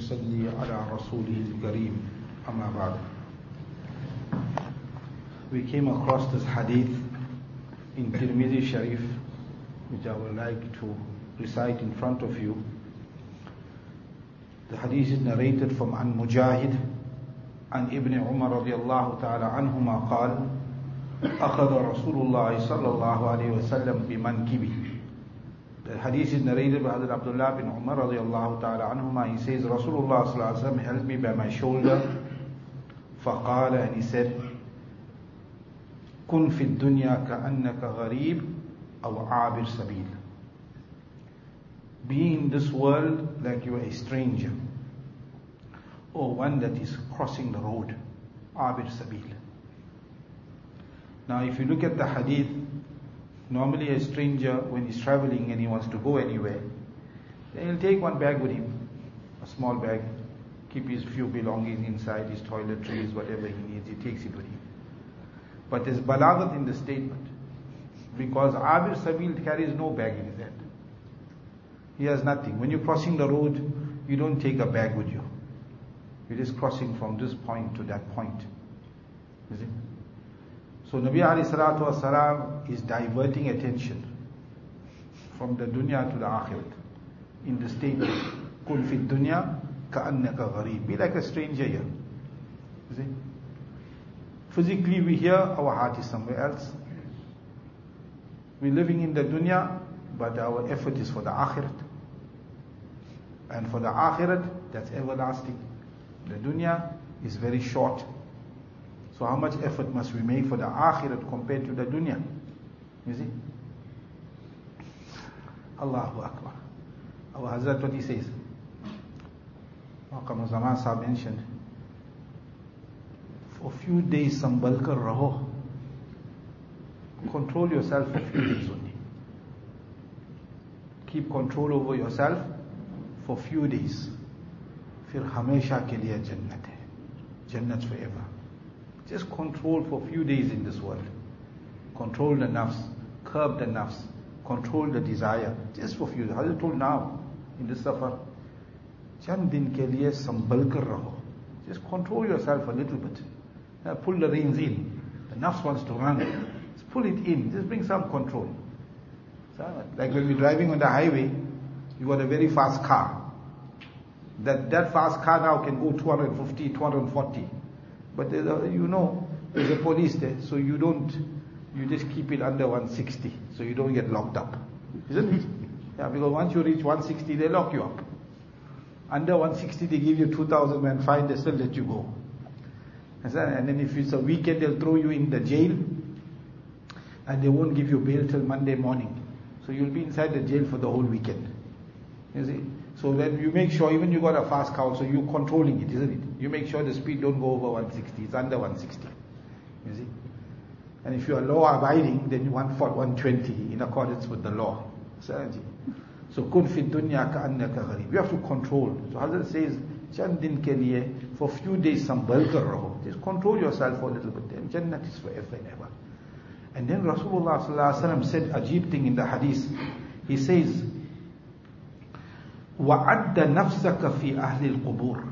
ونصلي على رسوله الكريم أما بعد. We came across this hadith in Tirmidhi Sharif, which I would like to recite in front of you. The hadith is narrated from An Mujahid عن ابن عمر رضي الله تعالى عنهما قال أخذ رسول الله صلى الله عليه وسلم بمنكبه. The hadith is narrated by Hazrat Abdullah bin Umar رضي الله تعالى عنهما. He says Rasulullah صلى الله عليه وسلم held me by my shoulder فقال, and he said, كن في الدنيا كأنك غريب أو عابر سبيل. Be in this world like you are a stranger or one that is crossing the road. Abir Sabil. Now if you look at the hadith, normally a stranger when he's traveling and he wants to go anywhere, then he'll take one bag with him, a small bag, keep his few belongings inside, his toiletries, whatever he needs, he takes it with him. But there's balagat in the statement, because Abir Sabil carries no bag in his hand. He has nothing. When you're crossing the road, you don't take a bag with you. You're just crossing from this point to that point. You see? So Nabi alayhi salatu wasalam is diverting attention from the dunya to the akhirat in the statement, Kul fi dunya ka'annaka gharib. Be like a stranger here. You see? Physically we here, our heart is somewhere else. We're living in the dunya, but our effort is for the akhirat. And for the akhirat, that's everlasting. The dunya is very short. So how much effort must we make for the akhirat compared to the dunya? You see? Allahu Akbar. Our Hazrat, what he says, Maqam Zaman Sahib mentioned, for a few days sambal kar raho. Control yourself for a few days only. Keep control over yourself for a few days. फिर हमेशा के लिए जन्नत है. Jannat forever. Just control for a few days in this world. Control the nafs, curb the nafs, control the desire. Just for a few days. Hazrat told now, in this safar, chand din ke liye sambal kar raho. Just control yourself a little bit. Now pull the reins in. The nafs wants to run. Just pull it in. Just bring some control. Like when we're driving on the highway, you got a very fast car. That fast car now can go 250, 240. But there's a police there, so you just keep it under 160, so you don't get locked up. Isn't it? Yeah, because once you reach 160, they lock you up. Under 160, they give you 2,000 and fine, they still let you go. And then if it's a weekend, they'll throw you in the jail, and they won't give you bail till Monday morning. So you'll be inside the jail for the whole weekend. You see? So then you make sure, even you got a fast car, so you're controlling it, isn't it? You make sure the speed don't go over 160, it's under 160. You see? And if you are law abiding, then you want 120 in accordance with the law. So kun fi dunya ka'annaka gharib. You have to control. So Hazrat says, chand din ke liye, for a few days sambal kar raho. Just control yourself for a little bit. Then Jannat is forever and ever. And then Rasulullah sallallahu alaihi wasallam said a ajib thing in the hadith. He says, وَعَدَّ نَفْسَكَ فِي أَهْلِ الْقُبُورِ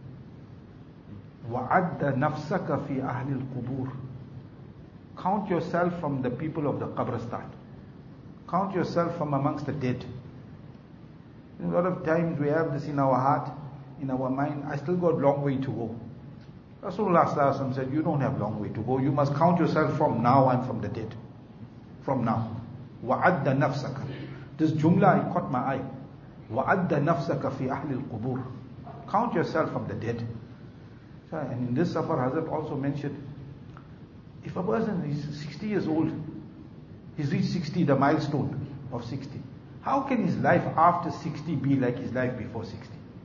وَعَدَّ نَفْسَكَ فِي أَهْلِ الْقُبُورِ. Count yourself from the people of the Qabristan. Count yourself from amongst the dead. A lot of times we have this in our heart, in our mind, I still got a long way to go. Rasulullah sallallahu alaihi wasallam said, you don't have long way to go. You must count yourself from now and from the dead. From now. وَعَدَّ نَفْسَكَ. This jumla, it caught my eye. وَعَدَّ نَفْسَكَ فِي أَهْلِ الْقُبُورِ. Count yourself from the dead. And in this safar, Hazrat also mentioned, if a person is 60 years old, he's reached 60, the milestone of 60. How can his life after 60 be like his life before 60?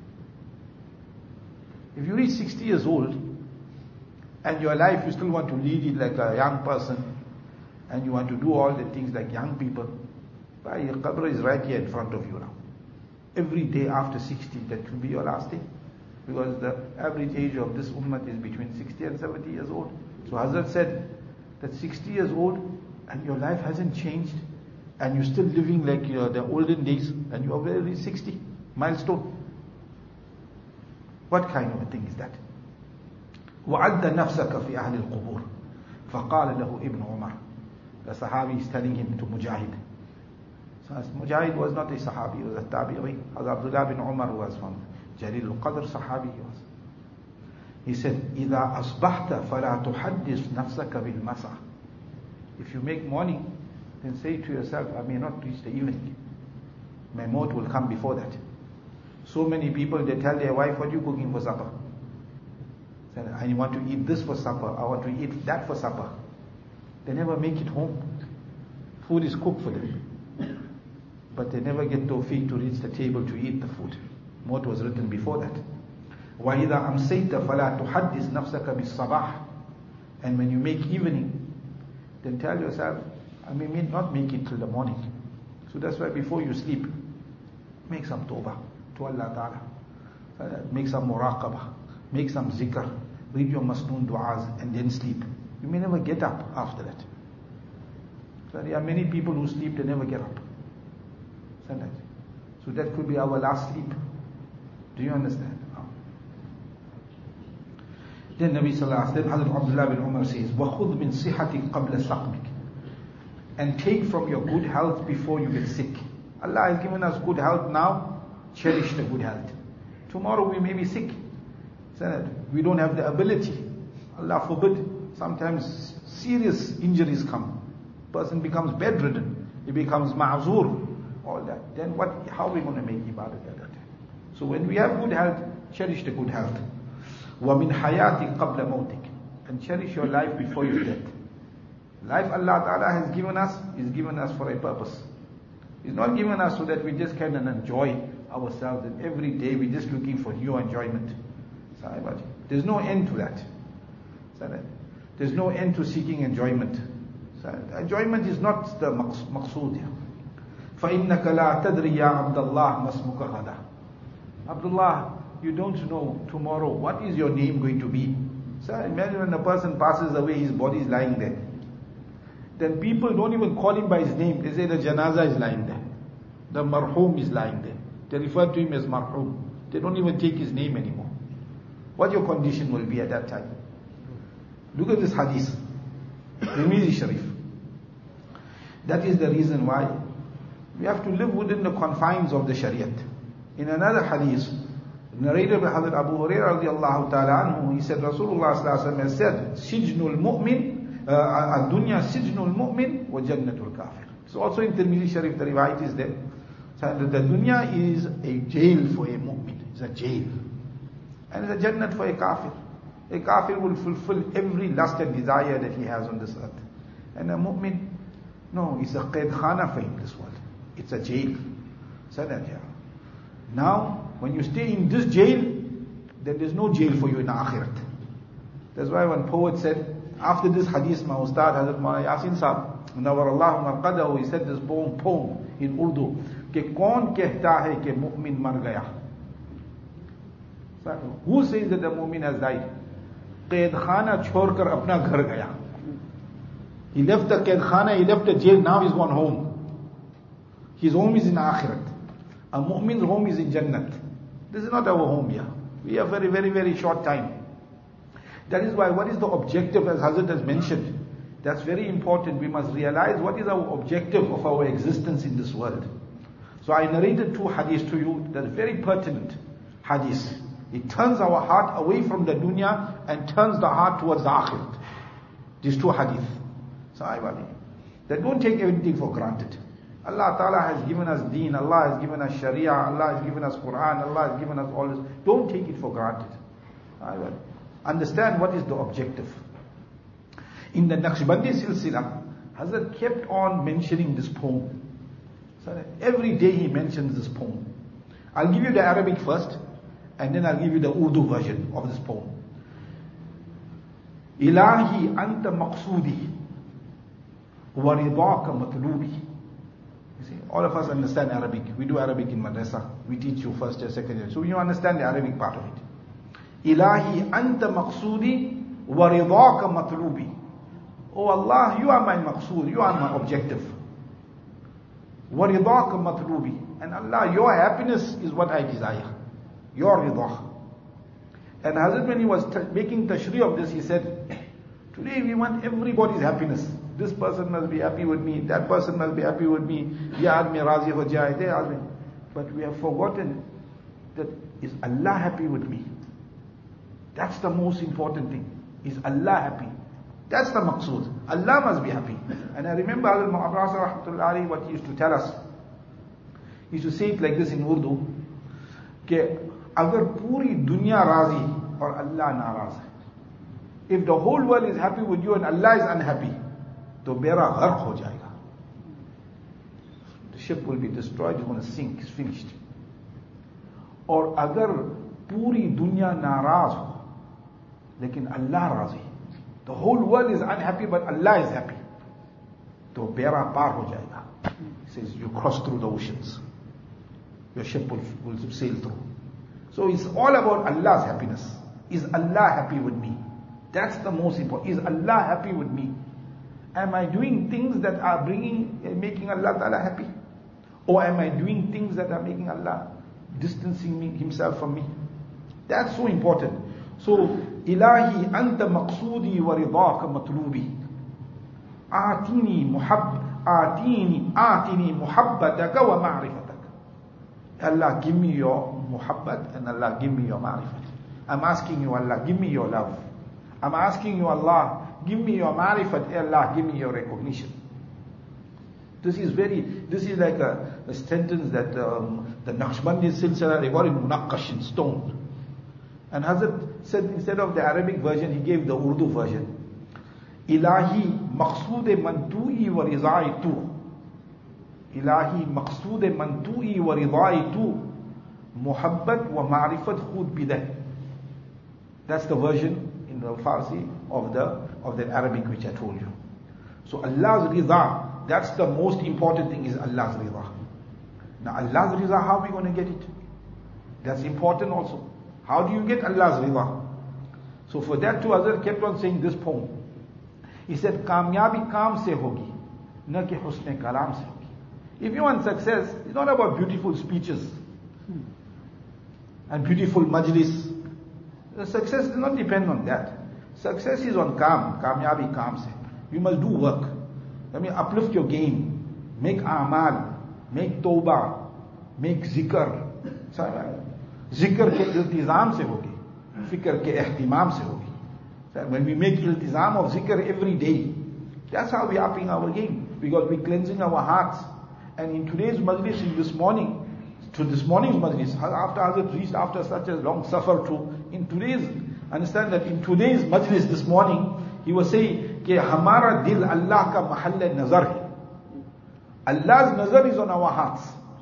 If you reach 60 years old, and your life you still want to lead it like a young person, and you want to do all the things like young people, your qabr is right here in front of you now. Every day after 60, that will be your last day. Because the average age of this ummah is between 60 and 70 years old. So Hazrat said that 60 years old and your life hasn't changed, and you're still living like the olden days, and you are already 60, milestone. What kind of a thing is that? وَعَدَّ نَفْسَكَ فِي أَهْلِ الْقُبُورِ فَقَالَ لَهُ ابن عمر. The Sahabi is telling him to Mujahid. So Mujahid was not a Sahabi, he was a Tabi'i. Abdullah bin Umar was from Jalil al-Qadr Sahabi he was. He said, إِذَا أَصْبَحْتَ فَلَا تُحَدِّثْ نَفْسَكَ بِالْمَسَى. If you make morning, then say to yourself, I may not reach the evening. My maut will come before that. So many people, they tell their wife, what are you cooking for supper? I want to eat this for supper, I want to eat that for supper. They never make it home. Food is cooked for them. But they never get tawfiq to reach the table to eat the food. Maut was written before that. وَإِذَا أَمْسَيْتَ فَلَا تُحَدِّثْ نَفْسَكَ بِالصَّبَاحِ. And when you make evening, then tell yourself, I may not make it till the morning. So that's why before you sleep, make some tawbah to Allah Ta'ala. Make some muraqabah. Make some zikr. Read your masnoon du'as and then sleep. You may never get up after that. So there are many people who sleep, they never get up. So that could be our last sleep. Do you understand? Then Nabi Sallallahu Alaihi Wasallam, Hazrat Abdullah bin Umar says, وَخُذْ مِنْ صِحَّتِكَ قَبْلَ سَقْمِكَ. And take from your good health before you get sick. Allah has given us good health now, cherish the good health. Tomorrow we may be sick. We don't have the ability. Allah forbid. Sometimes serious injuries come. Person becomes bedridden. He becomes ma'zur. All that. Then how are we going to make ibadah at that time? So when we have good health, cherish the good health. وَمِنْ حَيَاتِكَ قَبْلَ مَوْتِكَ. And cherish your life before your death. Life Allah Ta'ala has given us, is given us for a purpose. He's not given us so that we just can enjoy ourselves and every day we're just looking for new enjoyment. There's no end to that. There's no end to seeking enjoyment. Enjoyment is not the maqsood here. فَإِنَّكَ لَا تَدْرِي يَا عَبْدَ اللَّهِ مَسْمُكَ غَدًا. Abdullah, you don't know tomorrow what is your name going to be. So imagine when a person passes away, his body is lying there. Then people don't even call him by his name. They say the janaza is lying there. The marhum is lying there. They refer to him as marhum. They don't even take his name anymore. What your condition will be at that time. Look at this hadith. Tirmidhi Sharif. That is the reason why we have to live within the confines of the Shariat. In another hadith, narrated by Hazrat Abu Hurairah radiallahu ta'ala anhu, he said, Rasulullah sallallahu alaihi wasallam has said, Sijnul mu'min, ad-dunya sijnul mu'min wa jannatul kafir. So also in Tirmidhi Sharif, the riwayat is there. So the dunya is a jail for a mu'min. It's a jail. And it's a jannat for a kafir. A kafir will fulfill every lust and desire that he has on this earth. And a mu'min, no, it's a qaid khana for him, this world. It's a jail. Now, when you stay in this jail, then there's no jail for you in akhirat. That's why one poet said, after this hadith, my ustad Hazrat Maulana Yasin Sahab, Nawarallahu marqadahu, he said this poem in Urdu, कि कौन कहता है कि मु'min मर गया? Who says that the mu'min has died? Qaid khana chhorkar apna ghar gaya. He left the qaid khana, he left the jail, now he's gone home. His home is in akhirat. A mu'min's home is in jannat. This is not our home here. We have very, very, very short time. That is why, what is the objective, as Hazrat has mentioned? That's very important. We must realize what is our objective of our existence in this world. So I narrated 2 hadiths to you that are very pertinent hadiths. It turns our heart away from the dunya and turns the heart towards the akhirat. These 2 hadiths. So that don't take everything for granted. Allah Ta'ala has given us deen, Allah has given us sharia, Allah has given us Quran, Allah has given us all this. Don't take it for granted. Understand what is the objective. In the Naqshbandi Silsila, Hazrat kept on mentioning this poem. So every day he mentions this poem. I'll give you the Arabic first, and then I'll give you the Urdu version of this poem. Ilahi anta maqsoodi wa ridaka matlubi. You see, all of us understand Arabic. We do Arabic in madrasa. We teach you first year, second year. So you understand the Arabic part of it. Ilahi anta maqsoodi wa ridaka matlubi. Oh Allah, you are my maqsood, you are my objective. Wa ridaka matlubi. And Allah, your happiness is what I desire. Your ridah. And Hazrat, when he was making tashri of this, he said, today we want everybody's happiness. This person must be happy with me, that person must be happy with me, ye aadmi razi ho jaye, they aadmi. But we have forgotten that is Allah happy with me? That's the most important thing. Is Allah happy? That's the maqsood. Allah must be happy. And I remember Hazrat Muhammad rahmatullahi alayhi, what he used to tell us. He used to say it like this in Urdu, कि अगर पूरी दुनिया राजी और अल्लाह नाराज है, if the whole world is happy with you and Allah is unhappy, तो बेड़ा गर्क हो जाएगा. The ship will be destroyed, it's going to sink, it's finished. और अगर पूरी दुनिया नाराज हो लेकिन अल्लाह राजी, the whole world is unhappy but Allah is happy, तो बेड़ा पार हो जाएगा. He says you cross through the oceans, your ship will sail through. So it's all about Allah's happiness. Is Allah happy with me? That's the most important. Is Allah happy with me? Am I doing things that are making Allah Ta'ala happy? Or am I doing things that are making Allah distancing himself from me? That's so important. So, Ilahi anta maqsoodi wa ridaka matlubi. Atini muhabbataka wa ma'rifataka. Allah, give me your muhabbat, and Allah, give me your ma'rifat. I'm asking you, Allah, give me your love. I'm asking you, Allah, give me your ma'rifat. Allah, give me your recognition. This is like a sentence that the Naqshbandi Silsila, they got in munaqqash, in stone. And Hazrat said, instead of the Arabic version, he gave the Urdu version. Ilahi maqsood man tu'i wa rizai tu. Ilahi maqsood man tu'i wa rizai tu. Muhabbat wa ma'rifat khud bidah. That's the version in the Farsi of the Arabic which I told you. So Allah's ridha, that's the most important thing, is Allah's ridha. Now Allah's ridha, how are we going to get it? That's important also. How do you get Allah's ridha? So for that too, Hazrat kept on saying this poem. He said, Kamyabi kaam se hogi, na ki husne kalam se hogi. If you want success, it's not about beautiful speeches and beautiful majlis. The success does not depend on that. Success is on kamyabi kaam se. You must do work. I mean, uplift your game. Make a'mal. Make tawbah. Make zikr. Zikr ke iltizam se hogi. Fikr ke ihtimam se hogi. When we make iltizam of zikr every day, that's how we are upping our game. Because we're cleansing our hearts. And in today's majlis, this morning's majlis, after Hazrat reached after such a long safar too, understand that in today's majlis this morning, he was saying, कि हमारा दिल अल्लाह का महल नजर है. Allah's nazar is on our hearts.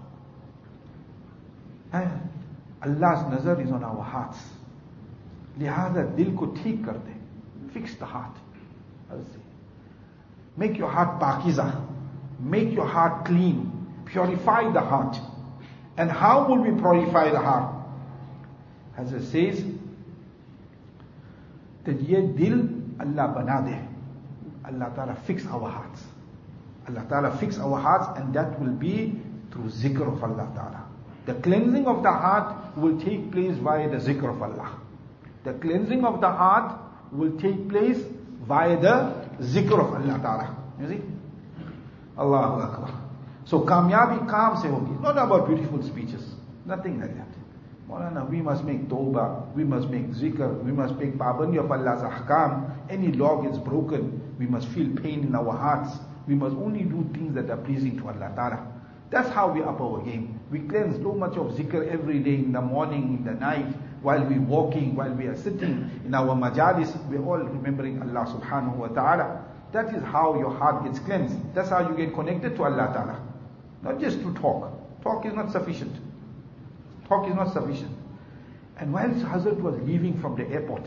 Allah's nazar is on our hearts. लिहाजा दिल को ठीक कर दे. Fix the heart. Make your heart pakiza. Make your heart clean. Purify the heart. And how will we purify the heart? As it says, that ye dil Allah bana de. Allah Ta'ala fix our hearts. Allah Ta'ala fix our hearts, and that will be through zikr of Allah Ta'ala. The cleansing of the heart will take place via the zikr of Allah. The cleansing of the heart will take place via the zikr of Allah Ta'ala. You see? Allahu Akbar. So kamyabi kaam se hogi. Not about beautiful speeches. Nothing like that. Maulana, we must make tawbah, we must make zikr, we must make pabandi of Allah's ahkam. Any law gets broken, we must feel pain in our hearts. We must only do things that are pleasing to Allah Ta'ala. That's how we up our game. We cleanse so much of zikr every day, in the morning, in the night, while we're walking, while we are sitting in our majalis, we're all remembering Allah Subhanahu wa Ta'ala. That is how your heart gets cleansed. That's how you get connected to Allah Ta'ala. Not just to talk. Talk is not sufficient. Talk is not sufficient. And while Hazrat was leaving from the airport,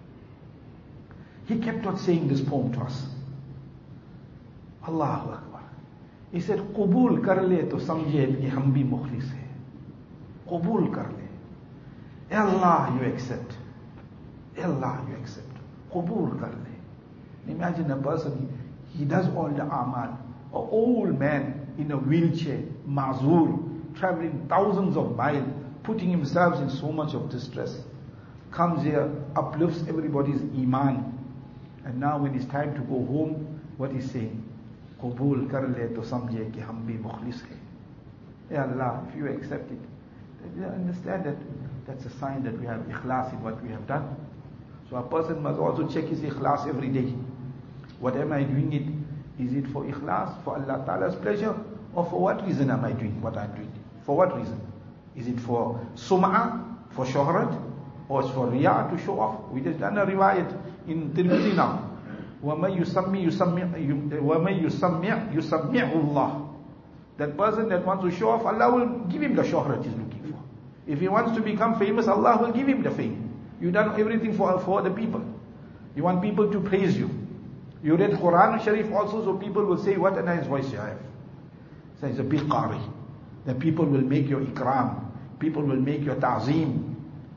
he kept on saying this poem to us. Allahu Akbar. He said, Qubul kar le to samjhe ki hum bhi mukhlis hai. Qubul kar le. Allah, you accept. Allah, you accept. Qubul kar le. Imagine a person, he does all the amal. An old man in a wheelchair, mazur, traveling thousands of miles, putting himself in so much of distress. comes here, uplifts everybody's iman. And now when it's time to go home, what he's saying? Qubul kar le to samjhe ki hum bhi mukhlis hai. Ya Allah, if you accept it, then you understand that that's a sign that we have ikhlas in what we have done. So a person must also check his ikhlas every day. What am I doing it? Is it for ikhlas, for Allah Ta'ala's pleasure? Or for what reason am I doing what I'm doing? For what reason? Is it for sum'ah, for shuhrat? Or it's for riyah, to show off? We just done a riwayat in Tirmidhi now. وَمَن يُسَمِّعُ اللَّهُ. That person that wants to show off, Allah will give him the shuhrat he's looking for. If he wants to become famous, Allah will give him the fame. You've done everything for the people. You want people to praise you. You read Quran Sharif also, so people will say, what a nice voice you have. So it's a big qari. Then people will make your ikram. People will make your ta'zeem.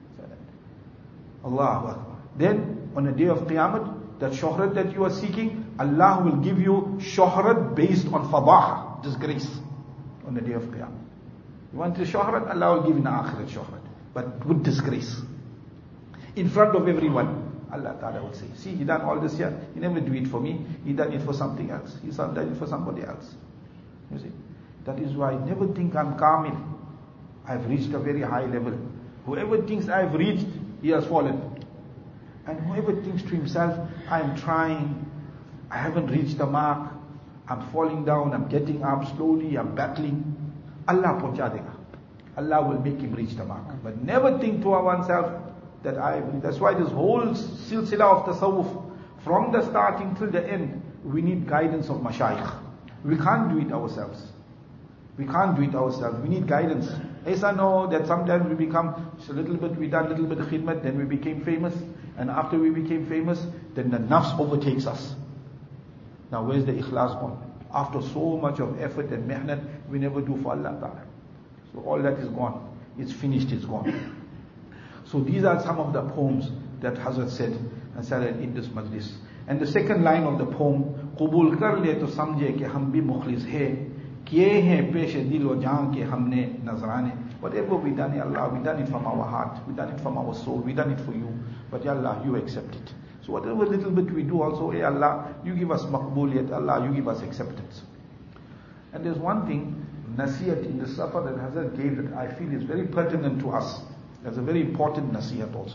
Allahu Akbar. Then, on the day of Qiyamah, that shuhrat that you are seeking, Allah will give you shuhrat based on fadaha, disgrace, on the day of Qiyamah. You want the shuhrat, Allah will give you the akhirat shuhrat, but with disgrace. In front of everyone, Allah Ta'ala will say, see, he done all this here, he never do it for me, he done it for something else, he done it for somebody else. You see, that is why I never think I'm kamil. I've reached a very high level. Whoever thinks I've reached, he has fallen. And whoever thinks to himself, I'm trying, I haven't reached the mark, I'm falling down, I'm getting up slowly, I'm battling, Allah pahuncha dega. Allah will make him reach the mark. But never think to oneself that that's why this whole silsila of tasawwuf, from the starting till the end, we need guidance of mashayikh. We can't do it ourselves. We can't do it ourselves. We need guidance. Aisa know that sometimes we become, we done a little bit of khidmat, then we became famous. And after we became famous, then the nafs overtakes us. Now where's the ikhlas gone? After so much of effort and mehnat, we never do for Allah Ta'ala. So all that is gone. It's finished, it's gone. So these are some of the poems that Hazrat said and said in this majlis. And the second line of the poem, Qubul kar le to samjhe ke hum bhi mukhlis hai, kiye hain peshe dil wa jaan ke humne nazrane. Whatever we done, Ya Allah, we done it from our heart, we done it from our soul, we done it for you. But Ya Allah, you accept it. So whatever little bit we do also, Ya Allah, you give us maqbuliyat, Allah, you give us acceptance. And there's one thing, nasiyat in the safar that Hazrat gave that I feel is very pertinent to us. That's a very important nasiyat also.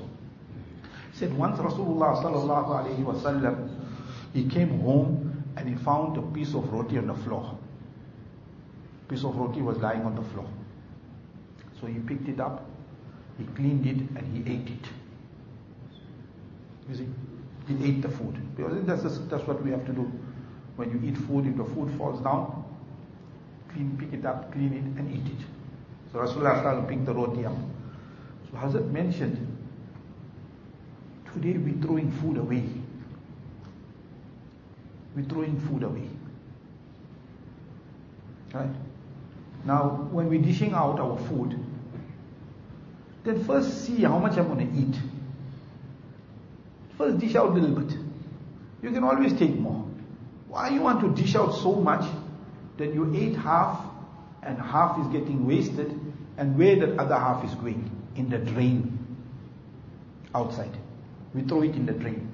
He said once Rasulullah sallallahu alayhi wa sallam, he came home and he found a piece of roti on the floor. Piece of roti was lying on the floor. So he picked it up, he cleaned it and he ate it. You see, he ate the food. Because that's what we have to do. When you eat food, if the food falls down, pick it up, clean it and eat it. So Rasulullah picked the roti up. So Hazrat mentioned, today we're throwing food away. We're throwing food away. Right? Now, when we're dishing out our food, then first see how much I'm going to eat. First dish out a little bit. You can always take more. Why you want to dish out so much that you ate half and half is getting wasted, and where that other half is going? In the drain. Outside. We throw it in the drain.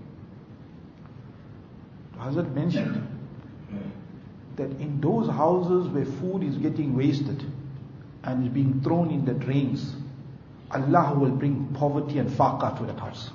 Hazrat mentioned that in those houses where food is getting wasted and is being thrown in the drains, Allah will bring poverty and faqah to that house.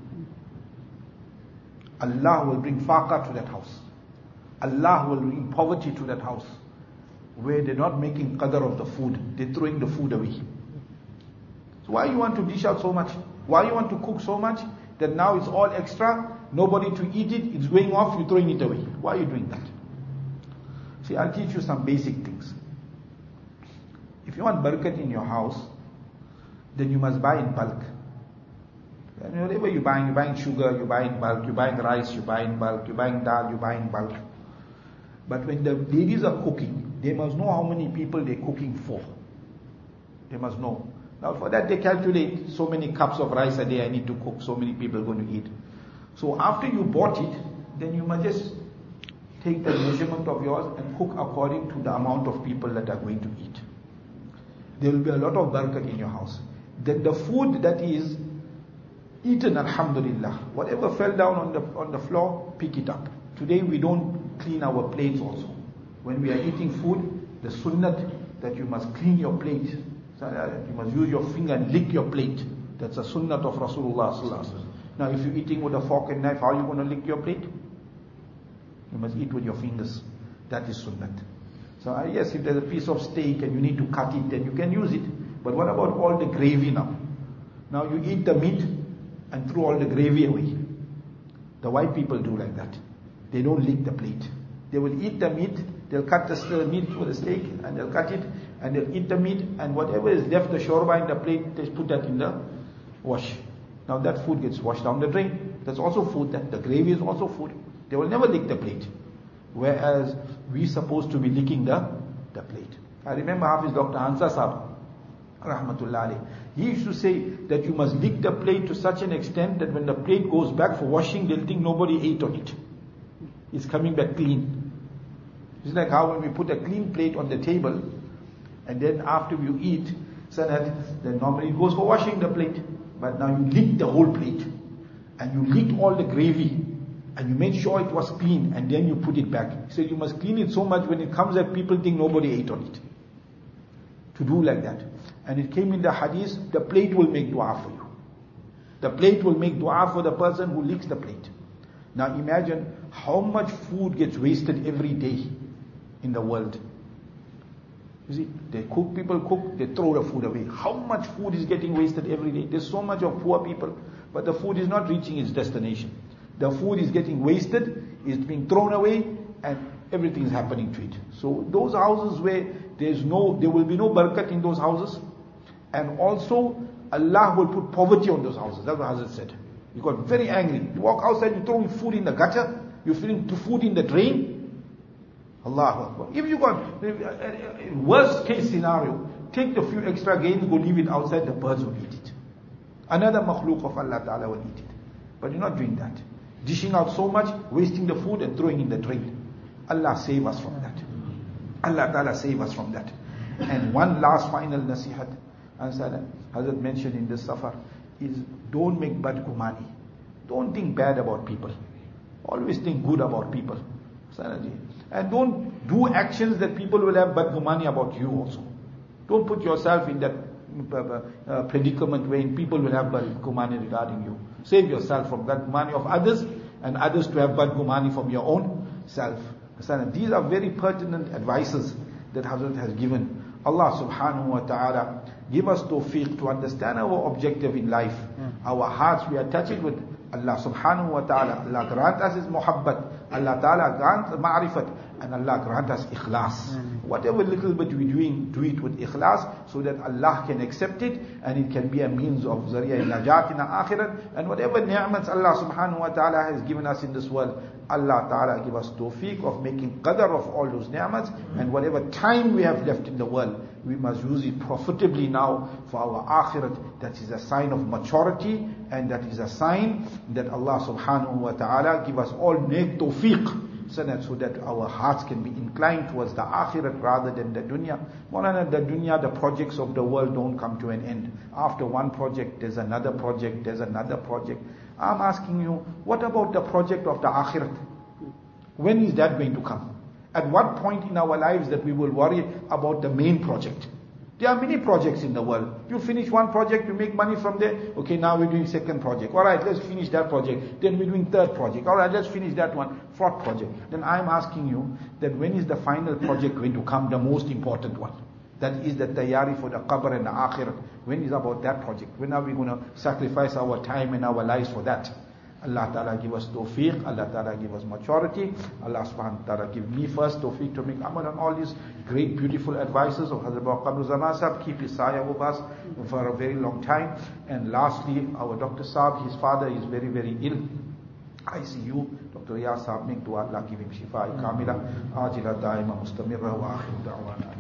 Allah will bring faqah to that house. Allah will bring poverty to that house. Where they're not making qadr of the food, they're throwing the food away. So why you want to dish out so much? Why you want to cook so much that now it's all extra, nobody to eat it, it's going off, you're throwing it away. Why are you doing that? See, I'll teach you some basic things. If you want barakat in your house, then you must buy in bulk. And whatever you're buying sugar, you buy in bulk, you're buying rice, you buy in bulk, you're buying dal, you buy in bulk. But when the ladies are cooking, they must know how many people they're cooking for. They must know. Now for that they calculate so many cups of rice a day I need to cook, so many people are going to eat. So after you bought it, then you must just take the measurement of yours and cook according to the amount of people that are going to eat. There will be a lot of barakat in your house. Then the food that is eaten, alhamdulillah. Whatever fell down on the floor, pick it up. Today we don't clean our plates also. When we are eating food, the sunnat that you must clean your plate. You must use your finger and lick your plate. That's a sunnat of Rasulullah sallallahu alaihi wasallam. Now if you're eating with a fork and knife, how are you going to lick your plate? You must eat with your fingers. That is sunnat. So yes, if there's a piece of steak and you need to cut it, then you can use it. But what about all the gravy now? Now you eat the meat and throw all the gravy away. The white people do like that. They don't lick the plate. They will eat the meat, they'll cut the meat for the steak, and they'll cut it, and they'll eat the meat, and whatever is left, the shorba in the plate, they put that in the wash. Now that food gets washed down the drain. That's also food. The gravy is also food. They will never lick the plate. Whereas we're supposed to be licking the plate. I remember Hafiz Dr. Hansa Sahib, rahmatullah alayhi. He used to say that you must lick the plate to such an extent that when the plate goes back for washing, they'll think nobody ate on it. It's coming back clean. It's like how when we put a clean plate on the table, and then after you eat, so that then normally it goes for washing the plate. But now you lick the whole plate, and you licked all the gravy, and you made sure it was clean, and then you put it back. He said you must clean it so much when it comes that people think nobody ate on it. To do like that. And it came in the hadith, the plate will make dua for you. The plate will make dua for the person who licks the plate. Now imagine how much food gets wasted every day in the world. You see, people cook, they throw the food away. How much food is getting wasted every day? There's so much of poor people, but the food is not reaching its destination. The food is getting wasted, is being thrown away, and everything is happening to it. So those houses where there will be no barakat in those houses, and also Allah will put poverty on those houses. That's what Hazrat said. He got very angry. You walk outside, you throw food in the gutter, you're filling food in the drain. Allahu Akbar. If you got worst case scenario, take the few extra grains, go leave it outside, the birds will eat it. Another makhluk of Allah Ta'ala will eat it. But you're not doing that. Dishing out so much, wasting the food and throwing in the drain. Allah save us from that. Allah Ta'ala save us from that. And one last final nasihat, Hazrat mentioned in this safar, is don't make bad gumani. Don't think bad about people. Always think good about people. And don't do actions that people will have bad gumani about you also. Don't put yourself in that predicament wherein people will have bad gumani regarding you. Save yourself from bad gumani of others, and others to have bad gumani from your own self. These are very pertinent advices that Hazrat has given. Allah subhanahu wa ta'ala give us tawfiq to understand our objective in life. Our hearts, we attach it with Allah subhanahu wa ta'ala. Allah grant us His muhabbat. Allah ta'ala grant ma'rifat. And Allah grant us ikhlas. Whatever little bit we're doing, do it with ikhlas, so that Allah can accept it, and it can be a means of zariya najat in the akhirat. And whatever ni'mats Allah subhanahu wa ta'ala has given us in this world, Allah ta'ala give us tawfiq of making qadr of all those ni'mats. And whatever time we have left in the world, we must use it profitably now for our akhirat. That is a sign of maturity, and that is a sign that Allah subhanahu wa ta'ala give us all nek tawfiq, so that our hearts can be inclined towards the akhirat rather than the dunya. Maulana, the dunya, the projects of the world don't come to an end. After one project, there's another project, there's another project. I'm asking you, what about the project of the akhirat? When is that going to come? At what point in our lives that we will worry about the main project? There are many projects in the world. You finish one project, you make money from there. Okay, now we're doing second project. Alright, let's finish that project. Then we're doing third project. Alright, let's finish that one. Fourth project. Then I'm asking you that when is the final project going to come, the most important one? That is the tayari for the qabr and the akhirat. When is about that project? When are we going to sacrifice our time and our lives for that? Allah Ta'ala give us tawfiq, Allah Ta'ala give us maturity, Allah Subhanahu wa Ta'ala give me first tawfiq to make amal on all these great beautiful advices of Hazrat Qabr Zaman Sahib, keep his sayah with us for a very long time. And lastly, our Dr. Sahib, his father is very, very ill. ICU, Dr. Riyaz Sahib, make dua, Allah give him shifa kamila, ajila daima mustamirra wa akhiru da'wana.